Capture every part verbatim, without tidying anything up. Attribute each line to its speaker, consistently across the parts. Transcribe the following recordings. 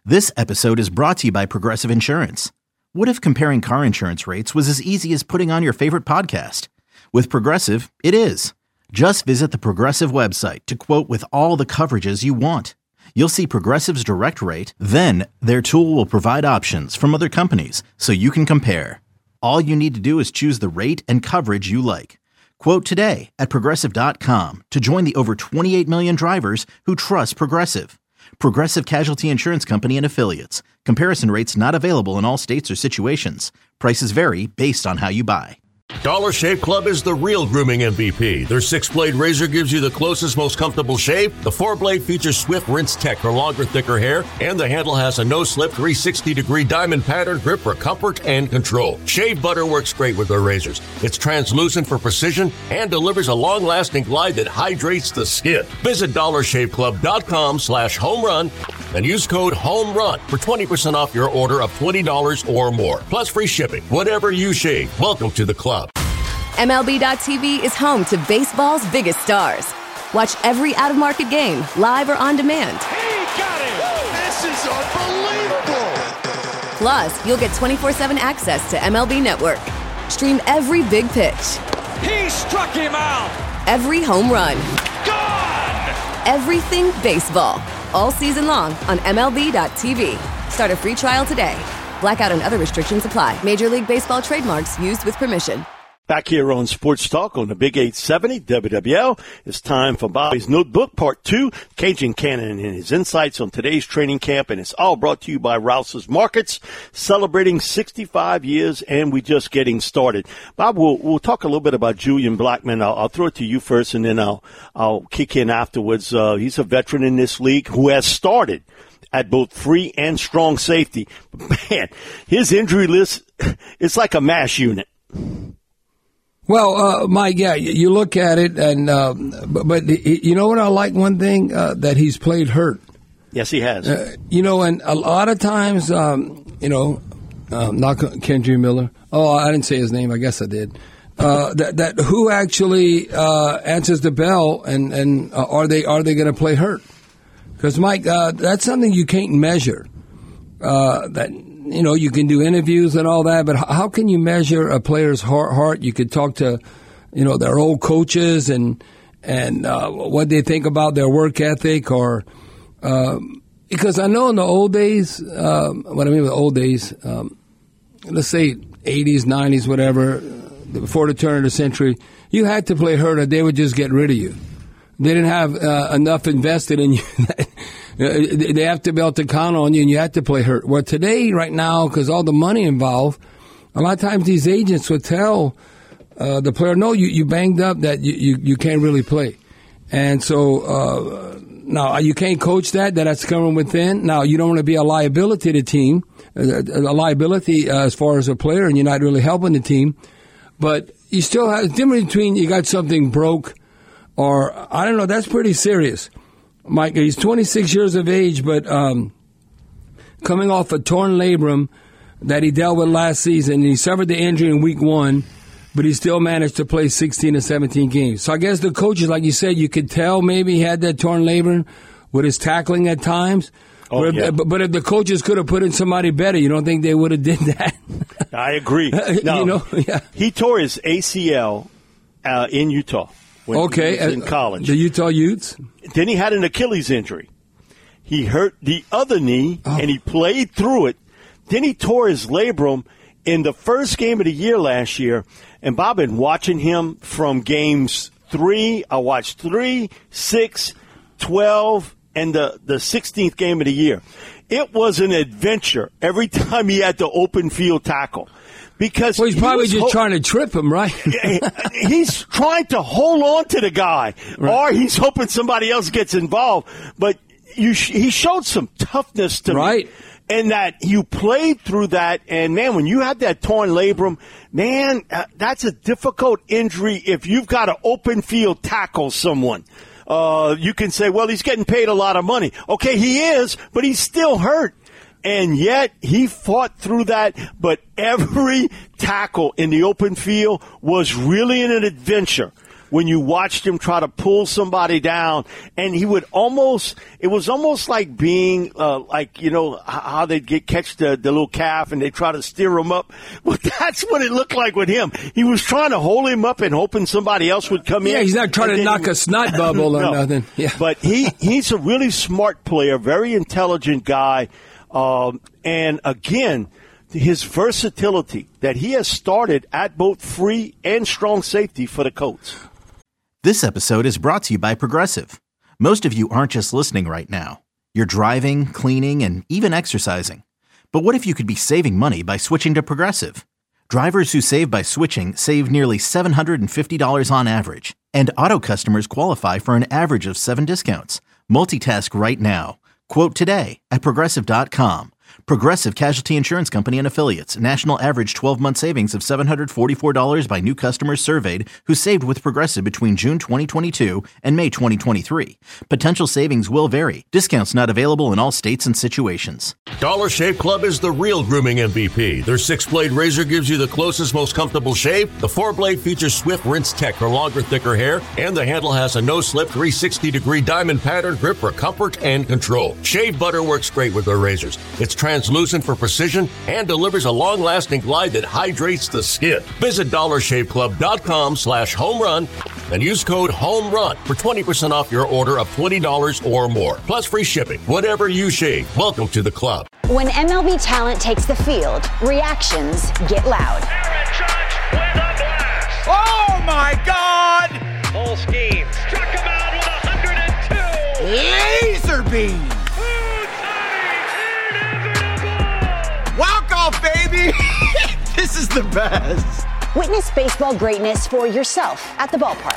Speaker 1: This episode is brought to you by Progressive Insurance. What if comparing car insurance rates was as easy as putting on your favorite podcast? With Progressive, it is. Just visit the Progressive website to quote with all the coverages you want. You'll see Progressive's direct rate, then their tool will provide options from other companies so you can compare. All you need to do is choose the rate and coverage you like. Quote today at Progressive dot com to join the over twenty-eight million drivers who trust Progressive. Progressive Casualty Insurance Company and Affiliates. Comparison rates not available in all states or situations. Prices vary based on how you buy.
Speaker 2: Dollar Shave Club is the real grooming M V P. Their six-blade razor gives you the closest, most comfortable shave. The four-blade features swift rinse tech for longer, thicker hair. And the handle has a no-slip three sixty degree diamond pattern grip for comfort and control. Shave butter works great with their razors. It's translucent for precision and delivers a long-lasting glide that hydrates the skin. Visit dollar shave club dot com slash home run and use code HOMERUN for twenty percent off your order of twenty dollars or more. Plus free shipping. Whatever you shave, welcome to the club.
Speaker 3: M L B dot T V is home to baseball's biggest stars. Watch every out-of-market game, live or on demand.
Speaker 4: He got it! This is unbelievable!
Speaker 3: Plus, you'll get twenty-four seven access to M L B Network. Stream every big pitch.
Speaker 4: He struck him out!
Speaker 3: Every home run.
Speaker 4: Gone!
Speaker 3: Everything baseball. All season long on M L B dot T V. Start a free trial today. Blackout and other restrictions apply. Major League Baseball trademarks used with permission.
Speaker 5: Back here on Sports Talk on the Big eight seventy W W L, it's time for Bobby's Notebook, Part two, Cajun Cannon and his insights on today's training camp, and it's all brought to you by Rouse's Markets, celebrating sixty-five years, and we're just getting started. Bob, we'll, we'll talk a little bit about Julian Blackmon. I'll, I'll throw it to you first, and then I'll, I'll kick in afterwards. Uh, he's a veteran in this league who has started at both free and strong safety. But man, his injury list, it's like a MASH unit.
Speaker 6: Well, uh, Mike, yeah, you look at it, and uh, but, but you know what I like? One thing uh, that he's played hurt.
Speaker 5: Yes, he has.
Speaker 6: Uh, you know, and a lot of times, um, you know, um, not Kendry Miller. Oh, I didn't say his name. I guess I did. Uh, that that who actually uh, answers the bell, and and uh, are they are they going to play hurt? Because Mike, uh, that's something you can't measure. Uh, that. You know, you can do interviews and all that, but how can you measure a player's heart? heart? You could talk to, you know, their old coaches and and uh, what they think about their work ethic, or um, because I know in the old days, um, what I mean with the old days, um, let's say eighties, nineties, whatever, before the turn of the century, you had to play hurt or they would just get rid of you. They didn't have uh, enough invested in you. They have to be able to count on you, and you have to play hurt. Well, today, right now, because all the money involved, a lot of times these agents would tell uh, the player, no, you, you banged up, that you, you, you can't really play. And so, uh, now, you can't coach that, that that's coming within. Now, you don't want to be a liability to the team, a, a liability uh, as far as a player, and you're not really helping the team. But you still have, the difference between you got something broke or, I don't know, that's pretty serious. Mike, he's twenty-six years of age, but um, coming off a torn labrum that he dealt with last season. He suffered the injury in week one, but he still managed to play sixteen or seventeen games. So I guess the coaches, like you said, you could tell maybe he had that torn labrum with his tackling at times. Oh, but,
Speaker 5: yeah.
Speaker 6: if, but if the coaches could have put in somebody better, you don't think they would have did that?
Speaker 5: I agree. No,
Speaker 6: you know, yeah.
Speaker 5: He tore his A C L uh, in Utah. When
Speaker 6: okay,
Speaker 5: he was in college.
Speaker 6: The Utah Utes.
Speaker 5: Then he had an Achilles injury. He hurt the other knee,
Speaker 6: oh.
Speaker 5: and he played through it. Then he tore his labrum in the first game of the year last year. And Bob, been watching him from games three. I watched three, six, twelve, and the, the sixteenth game of the year. It was an adventure every time he had to open field tackle. Because
Speaker 6: well, he's probably
Speaker 5: he
Speaker 6: just
Speaker 5: ho-
Speaker 6: trying to trip him, right?
Speaker 5: He's trying to hold on to the guy, right. Or he's hoping somebody else gets involved. But you sh- he showed some toughness to
Speaker 6: right.
Speaker 5: me. And that you played through that. And, man, when you had that torn labrum, man, uh, that's a difficult injury if you've got to open field tackle someone. Uh, you can say, well, he's getting paid a lot of money. Okay, he is, but he's still hurt. And yet he fought through that, but every tackle in the open field was really an adventure. when you watched him try to pull somebody down, and he would almost, it was almost like being, uh, like, you know, how they'd get catch the, the little calf and they try to steer him up. Well, that's what it looked like with him. He was trying to hold him up and hoping somebody else would come
Speaker 6: yeah,
Speaker 5: in.
Speaker 6: Yeah, he's not trying to knock
Speaker 5: he,
Speaker 6: a snot bubble or
Speaker 5: no,
Speaker 6: nothing. Yeah.
Speaker 5: But he, he's a really smart player, very intelligent guy. Um, and again, his versatility that he has started at both free and strong safety for the Colts.
Speaker 1: This episode is brought to you by Progressive. Most of you aren't just listening right now. You're driving, cleaning, and even exercising. But what if you could be saving money by switching to Progressive? Drivers who save by switching save nearly seven hundred fifty dollars on average. And auto customers qualify for an average of seven discounts. Multitask right now. Quote today at Progressive dot com. Progressive Casualty Insurance Company and Affiliates. National average twelve-month savings of seven hundred forty-four dollars by new customers surveyed who saved with Progressive between June twenty twenty-two and May twenty twenty-three. Potential savings will vary. Discounts not available in all states and situations.
Speaker 2: Dollar Shave Club is the real grooming M V P. Their six-blade razor gives you the closest, most comfortable shave. The four-blade features Swift Rinse Tech for longer, thicker hair. And the handle has a no-slip three hundred sixty degree diamond pattern grip for comfort and control. Shave butter works great with their razors. It's translucent for precision and delivers a long-lasting glide that hydrates the skin. Visit dollar shave club dot com slash home run and use code HOMERUN for twenty percent off your order of twenty dollars or more. Plus free shipping. Whatever you shave, welcome to the club.
Speaker 7: When M L B talent takes the field, reactions get loud.
Speaker 4: Aaron Judge with a blast.
Speaker 8: Oh, my God!
Speaker 4: Full scheme. Struck him out with one hundred two.
Speaker 8: Laser beam. Walk off, baby! This is the best.
Speaker 7: Witness baseball greatness for yourself at the ballpark.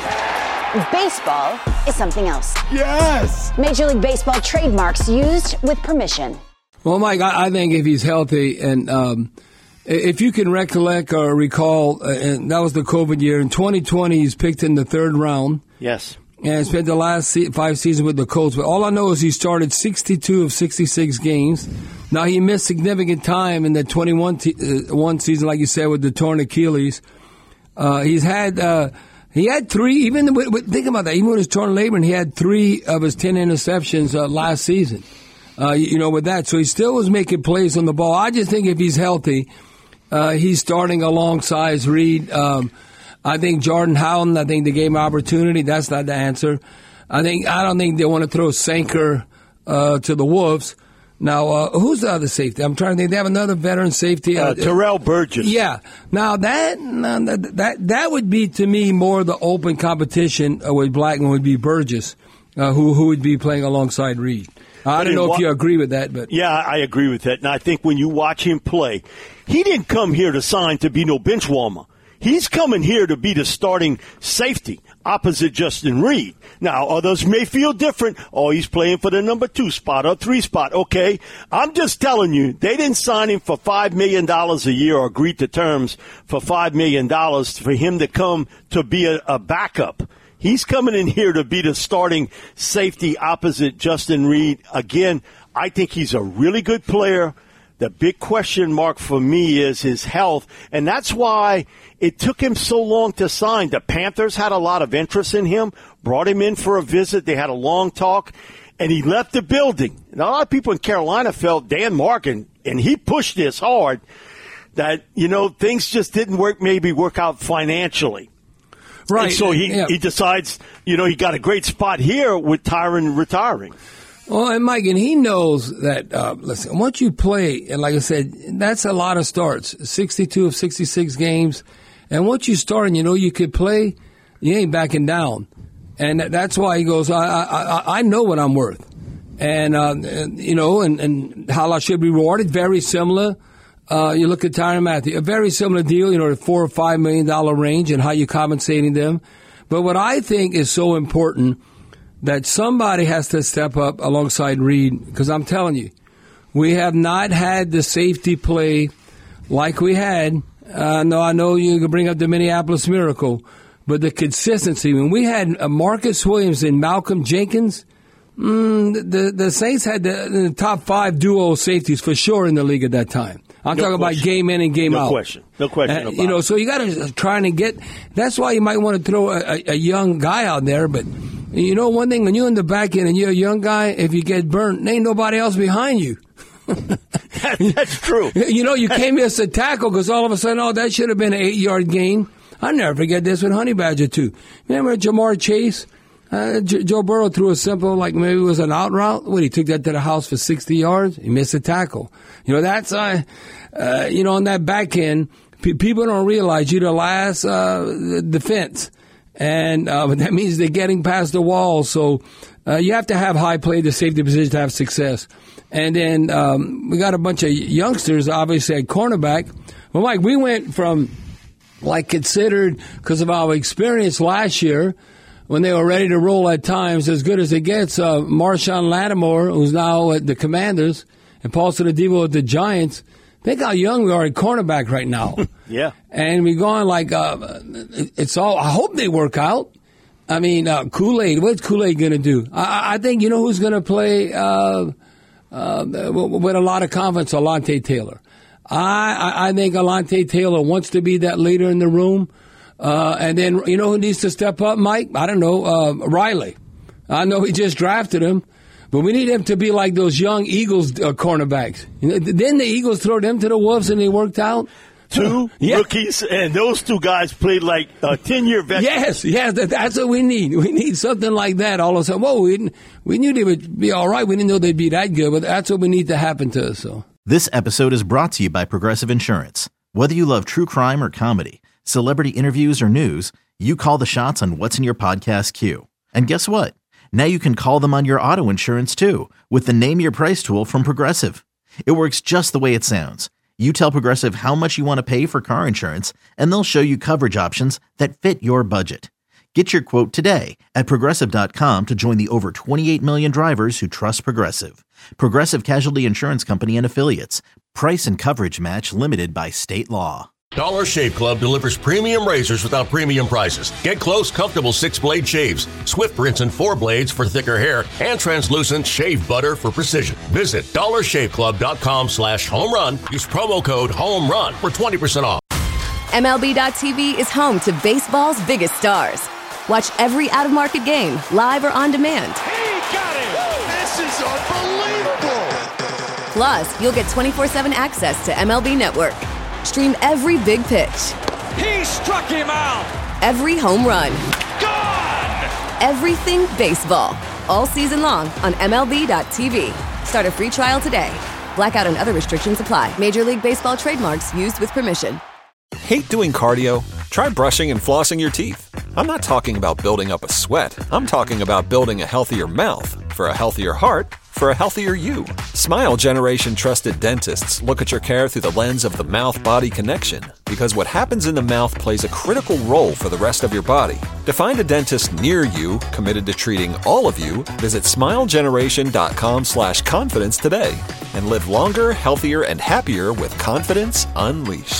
Speaker 7: Baseball is something else.
Speaker 8: Yes!
Speaker 7: Major League Baseball trademarks used with permission.
Speaker 6: Well, Mike, I, I think if he's healthy, and um, if you can recollect or recall, uh, and that was the COVID year, in twenty twenty he's picked in the third round.
Speaker 5: Yes.
Speaker 6: And spent the last se- five seasons with the Colts. But all I know is he started sixty-two of sixty-six games. Now, he missed significant time in the twenty-one te- uh, one season, like you said, with the torn Achilles. Uh, he's had uh, he had three, even with, with, think about that, even with his torn labrum, he had three of his ten interceptions uh, last season, uh, you, you know, with that. So he still was making plays on the ball. I just think if he's healthy, uh, he's starting alongside Reed. Um, I think Jordan Howland, I think they gave him opportunity. That's not the answer. I think I don't think they want to throw Sanker uh, to the Wolves. Now, uh, who's the other safety? I'm trying to think. They have another veteran safety.
Speaker 5: Uh, Terrell Burgess.
Speaker 6: Yeah. Now, that that that would be, to me, more the open competition with Blackman would be Burgess, uh, who, who would be playing alongside Reed. I don't know if you agree with that, but
Speaker 5: yeah, I agree with that. And I think when you watch him play, he didn't come here to sign to be no bench warmer. He's coming here to be the starting safety opposite Justin Reed. Now, others may feel different. Oh, he's playing for the number two spot or three spot. Okay, I'm just telling you, they didn't sign him for five million dollars a year or agree to terms for five million dollars for him to come to be a, a backup. He's coming in here to be the starting safety opposite Justin Reed. Again, I think he's a really good player. The big question mark for me is his health, and that's why it took him so long to sign. The Panthers had a lot of interest in him, brought him in for a visit. They had a long talk, and he left the building. And a lot of people in Carolina felt Dan Markin, and he pushed this hard, that, you know, things just didn't work, maybe work out financially.
Speaker 6: Right.
Speaker 5: And so he,
Speaker 6: yeah.
Speaker 5: he decides, you know, he got a great spot here with Tyron retiring.
Speaker 6: Well, and Mike, and he knows that, uh, listen, once you play, and like I said, that's a lot of starts, sixty-two of sixty-six games. And once you start and you know you could play, you ain't backing down. And that's why he goes, I I, I know what I'm worth. And, uh, and you know, and, and how I should be rewarded, very similar. Uh, you look at Tyrann Mathieu, a very similar deal, you know, the four or five million dollar range and how you're compensating them. But what I think is so important, that somebody has to step up alongside Reed, because I'm telling you, we have not had the safety play like we had. Uh, no, I know you can bring up the Minneapolis Miracle, but the consistency. When we had uh, Marcus Williams and Malcolm Jenkins, mm, the the Saints had the, the top five duo safeties for sure in the league at that time. I'm
Speaker 5: no
Speaker 6: talking
Speaker 5: question.
Speaker 6: about game in and game
Speaker 5: no
Speaker 6: out.
Speaker 5: No question. No question
Speaker 6: uh,
Speaker 5: about
Speaker 6: You know,
Speaker 5: it.
Speaker 6: so you got to try to get. That's why you might want to throw a, a, a young guy out there. But you know, one thing when you're in the back end and you're a young guy, if you get burnt, there ain't nobody else behind you.
Speaker 5: that, that's true.
Speaker 6: You know, you came here to tackle because all of a sudden, oh, that should have been an eight-yard gain. I'll never forget this with Honey Badger, too. Remember Jamar Chase? Uh, J- Joe Burrow threw a simple, like maybe it was an out route. What, he took that to the house for sixty yards? He missed a tackle. You know, that's, uh, uh, you know, on that back end, pe- people don't realize you're the last uh, defense. And uh, that means they're getting past the wall. So uh, you have to have high play, the safety position to have success. And then um, we got a bunch of youngsters, obviously, at cornerback. Well, Mike, we went from, like, considered, because of our experience last year, when they were ready to roll at times, as good as it gets, uh, Marshawn Lattimore, who's now at the Commanders, and Paul Sonadebo at the Giants, think how young we are at cornerback right now.
Speaker 5: Yeah.
Speaker 6: And we're going like, uh, it's all, I hope they work out. I mean, uh, Kool-Aid, what's Kool-Aid going to do? I, I think, you know who's going to play uh, uh, with a lot of confidence? Alontae Taylor. I, I, I think Alontae Taylor wants to be that leader in the room. Uh, and then, you know who needs to step up, Mike? I don't know, uh, Riley. I know he just drafted him, but we need him to be like those young Eagles uh, cornerbacks. You know, didn't the Eagles throw them to the Wolves and they worked out?
Speaker 5: Two yeah. rookies, and those two guys played like uh, ten-year veterans.
Speaker 6: Yes, yes, that, that's what we need. We need something like that all of a sudden. Whoa, we, didn't, we knew they would be all right. We didn't know they'd be that good, but that's what we need to happen to us. So.
Speaker 1: This episode is brought to you by Progressive Insurance. Whether you love true crime or comedy, celebrity interviews or news, you call the shots on what's in your podcast queue. And guess what? Now you can call them on your auto insurance too with the Name Your Price tool from Progressive. It works just the way it sounds. You tell Progressive how much you want to pay for car insurance, and they'll show you coverage options that fit your budget. Get your quote today at Progressive dot com to join the over twenty-eight million drivers who trust Progressive. Progressive Casualty Insurance Company and Affiliates. Price and coverage match limited by state law.
Speaker 2: Dollar Shave Club delivers premium razors without premium prices. Get close, comfortable six-blade shaves, swift rinse and four blades for thicker hair, and translucent shave butter for precision. Visit dollar shave club dot com slash home run. Use promo code HOMERUN for twenty percent off.
Speaker 3: M L B dot T V is home to baseball's biggest stars. Watch every out-of-market game, live or on demand.
Speaker 4: He got it! This is unbelievable!
Speaker 3: Plus, you'll get twenty-four seven access to M L B Network. Stream every big pitch.
Speaker 4: He struck him out!
Speaker 3: Every home run.
Speaker 4: Gone!
Speaker 3: Everything baseball. All season long on M L B dot T V. Start a free trial today. Blackout and other restrictions apply. Major League Baseball trademarks used with permission.
Speaker 9: Hate doing cardio? Try brushing and flossing your teeth. I'm not talking about building up a sweat. I'm talking about building a healthier mouth for a healthier heart for a healthier you. Smile Generation trusted dentists look at your care through the lens of the mouth-body connection, because what happens in the mouth plays a critical role for the rest of your body. To find a dentist near you committed to treating all of you, visit smile generation dot com slash confidence today and live longer, healthier, and happier with confidence unleashed.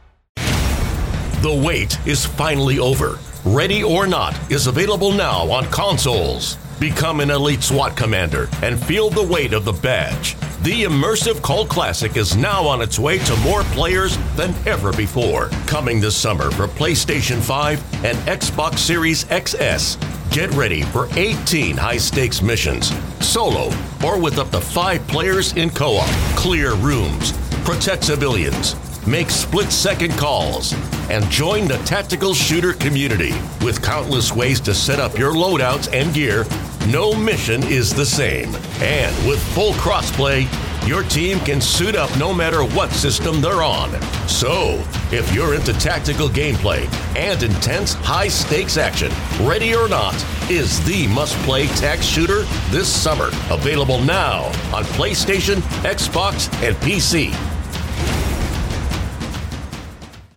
Speaker 2: The wait is finally over. Ready or Not is available now on consoles. Become an elite SWAT commander and feel the weight of the badge. The immersive cult classic is now on its way to more players than ever before. Coming this summer for PlayStation five and Xbox Series X S. Get ready for eighteen high-stakes missions, solo or with up to five players in co-op. Clear rooms, protect civilians, make split-second calls, and join the tactical shooter community. With countless ways to set up your loadouts and gear, no mission is the same. And with full crossplay, your team can suit up no matter what system they're on. So, if you're into tactical gameplay and intense high-stakes action, Ready or Not is the must-play tac shooter this summer. Available now on PlayStation, Xbox, and P C.